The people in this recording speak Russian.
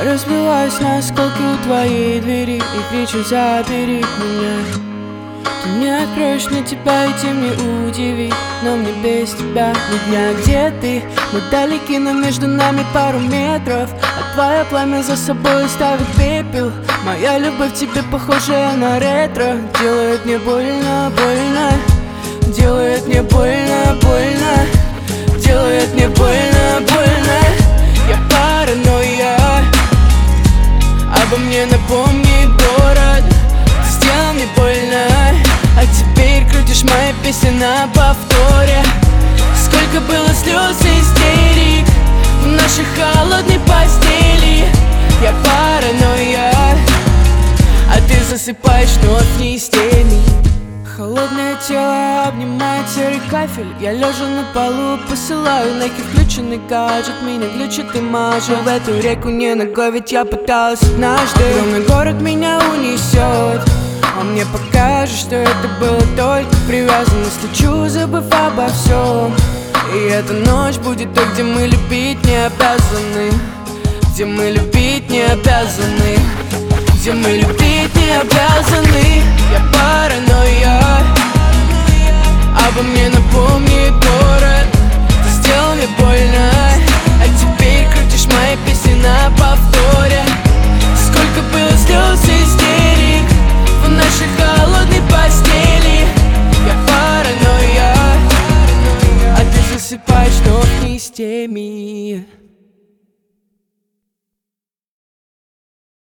разбиваюсь на осколки у твоей двери и кричу: забери меня. Ты не откроешь, мне тебя идти мне удивить, но мне без тебя ни дня. Где ты? Мы далеки, но между нами пару метров, а твое пламя за собой ставит пепел. Моя любовь тебе похожая на ретро. Делает мне больно, больно. Делает мне больно, больно. Делает мне больно, больно. Я паранойя, обо мне напомнит город. Ты сделал мне больно, а теперь крутишь мои песни на повторе. Сколько было слез и истерик в нашей холодной постели. Я паранойя, а ты засыпаешь вновь в неистельный. Холодное тело обнимает серый кафель. Я лежа на полу, посылаю лайки, включенный гаджет. Меня глючит и мажет в эту реку не ногой, ведь я пыталась однажды. Огромный город меня унесет, а мне покажет, что это было только привязанность. Лечу, забыв обо всем, и эта ночь будет той, где мы любить не обязаны. Где мы любить не обязаны. Где мы любить не обязаны. Я паранойя, обо мне напомнит город. Ты сделал мне больно,